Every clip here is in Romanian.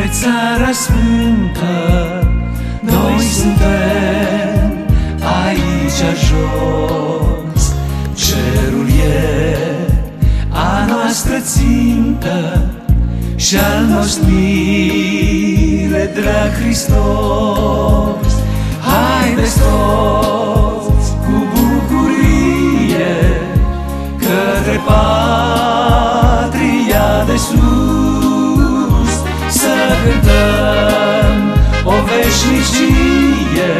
spre Țara Sfântă. Noi suntem aici jos, cerul e a noastră țintă și al nostru mire drag Hristos. Haideți toți cu bucurie către patria de sus, să cântăm o veșnicie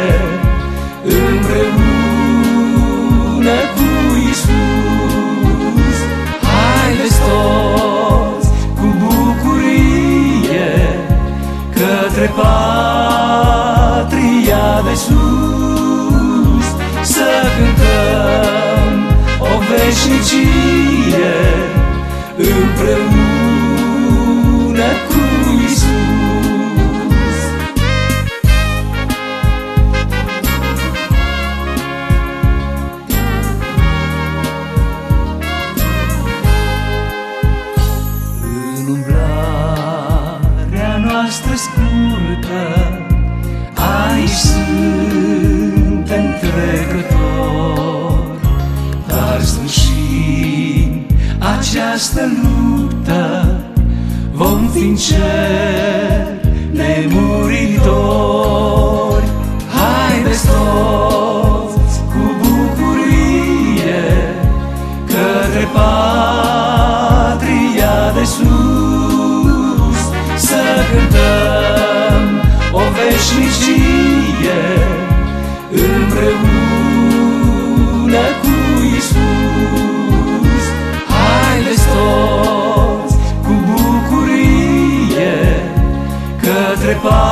împreună cu Iisus. Haideți toți cu bucurie către patria de sus, să cântăm o veșnicie împreună cu Iisus. În umblarea noastră scurtă, aici suntem trecători, dar sfârșim această luptă, vom fi în cer nemuritori. Haideți toți cu bucurie către patria de sus, să cântăm o veșnicie împreună cu Iisus. Haideți toți cu bucurie către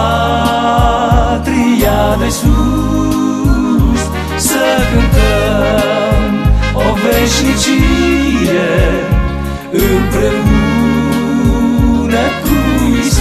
patria de sus, să cântăm o veșnicie împreună cu Iisus.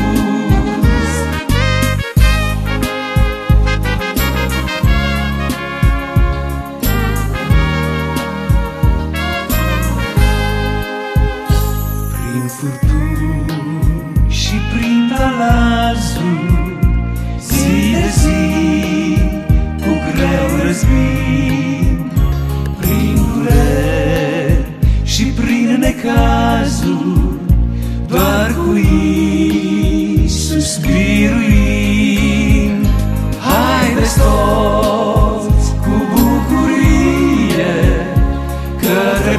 Prin furtuni și prin talazuri, zi de zi cu greu răzbim, prin dureri și prin necazuri, doar cu Iisus biruim. Haideți toți cu bucurie către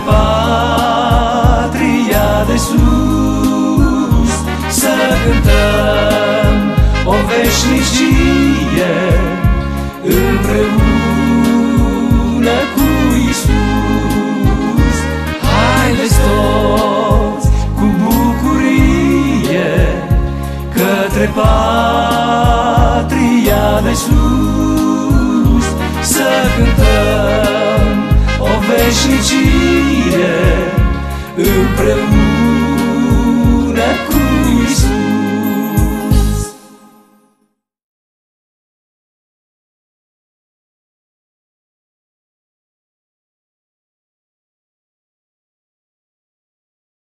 patria de sus, să cântăm o veșnicie împreună cu Iisus. Haideți toți cu bucurie către patria de sus, să cântăm o veșnicie împreună